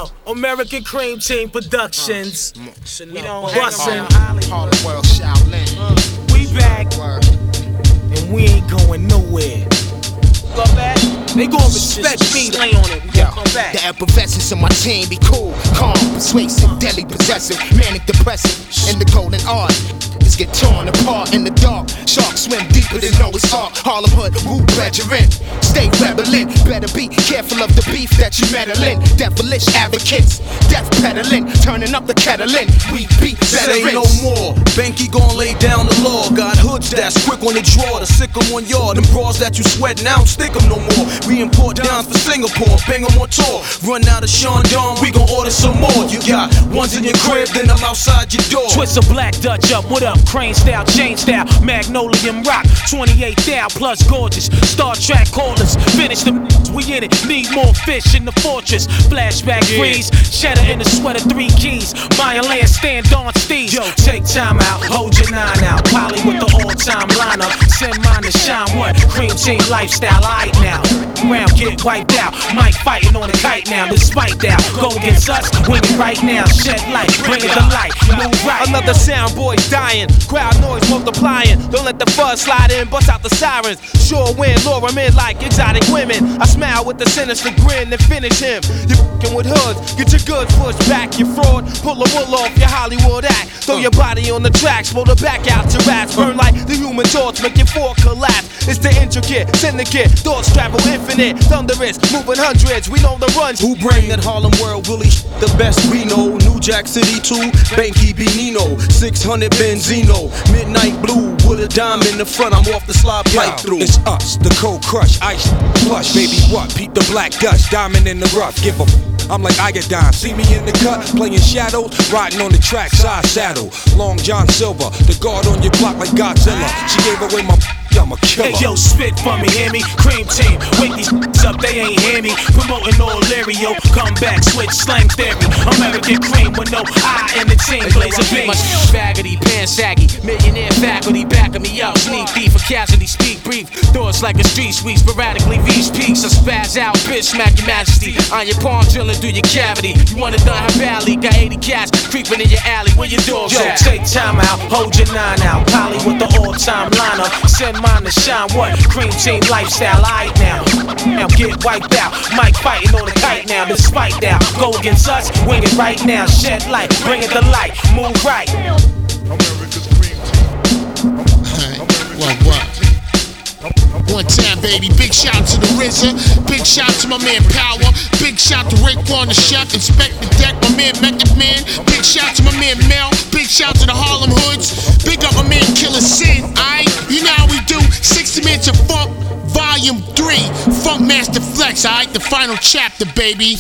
Yo, American Cream Team Productions. We don't Bussin'. Harlem World, Shaolin. We back, and we ain't going nowhere. Go back. They gon' respect me. Lay on it. We gon' come back. The effervescence of my team be cool, calm, persuasive, deadly, possessive, manic, depressive, and the golden art. Let's get torn apart in the dark. Sharks swim deeper than Noah's Ark. Harlem Hood, woo brethren. Stay rebelling. Better be careful of the beef that you meddling. Devilish advocates, death peddling, turning up the kettling. We beat Say veterans. no more. Banky gon' lay down the law. Got hoods that's quick on the draw to sick 'em on yard. Them bras that you sweat now, stick 'em no more. We import downs for Singapore, bang 'em on tour. Run out of Sean Don, we gon' order some more. You got ones in your crib, then I'm outside your door. Twist a black Dutch up, what up? Crane style, chain style, Magnolium rock, 28 thou plus gorgeous. Star Trek callers, finish them. We in it, need more fish in the fortress. Flashback freeze, cheddar in the sweater, 3 keys. Maya land, stand on steez. Yo, take time out, hold your 9 out. Polly with the all-time lineup. Send mine to shine what? Cream Team lifestyle, aight now. Round get wiped out. Mike fighting on a kite now. Despite that, go against us, win it right now. Shed light, bring it to light, move right. Another sound boy's dying, crowd noise multiplying. Don't let the fuzz slide in, bust out the sirens. Sure win, lure 'em in like exotic women. I smile with a sinister grin and finish him. You fing with hoods, get your goods pushed back, you fraud. Pull the wool off your Hollywood act. Throw your body on the tracks, roll the back out to rats. Burn like the human torch, make your fork collapse. It's the intricate, syndicate, thoughts travel infinite. Thunderous, moving hundreds, we know the runs. Who bring that Harlem World Willie the best we know? New Jack City 2, Banky B Nino, 600 Benzino, Midnight Blue with a dime in the front. I'm off the slide pipe through. It's us, the cold crush, ice plush, baby what? Peep the black dust, diamond in the rough. Give a I'm like Iodine, see me in the cut, playing shadows, riding on the track, side saddle. Long John Silver, the guard on your block like Godzilla. She gave away my I'm a killer. Hey yo, spit for me, hear me? Cream Team, wake these up, they ain't hear me. Promoting all Lyrio, come back, switch slang theory. American Cream with no I in the team, blaze a beat. My baggity, pants saggy, millionaire faculty backing me up. Sneak thief, a casualty, speak brief. Thoughts like a street sweep, sporadically reach peaks. I spaz out, bitch, smack your majesty. On your palm, drilling through your cavity. You wanna done her valley, got 80 cats creeping in your alley. Where your dogs Yo, at? take time out, hold your 9 out. Polly with the all-time lineup. Send mine to shine what? Cream Team lifestyle, aight now. Now get wiped out. Mike fighting on a kite now. Despite that, go against us, wing it right now. Shed light, bring it to light, move right. America's Cream Team. What? One time, baby. Big shout to the RZA. Big shout to my man Power. Big shout to Raekwon the Chef. Inspect the deck, my man Method Man. Big shout to my man Mel. Big shout to the Harlem Hoods. Big up my man Killer Sin. Aight, you know how we do. 60 Minutes of Funk, Volume 3. Funk Master Flex. Aight, the final chapter, baby.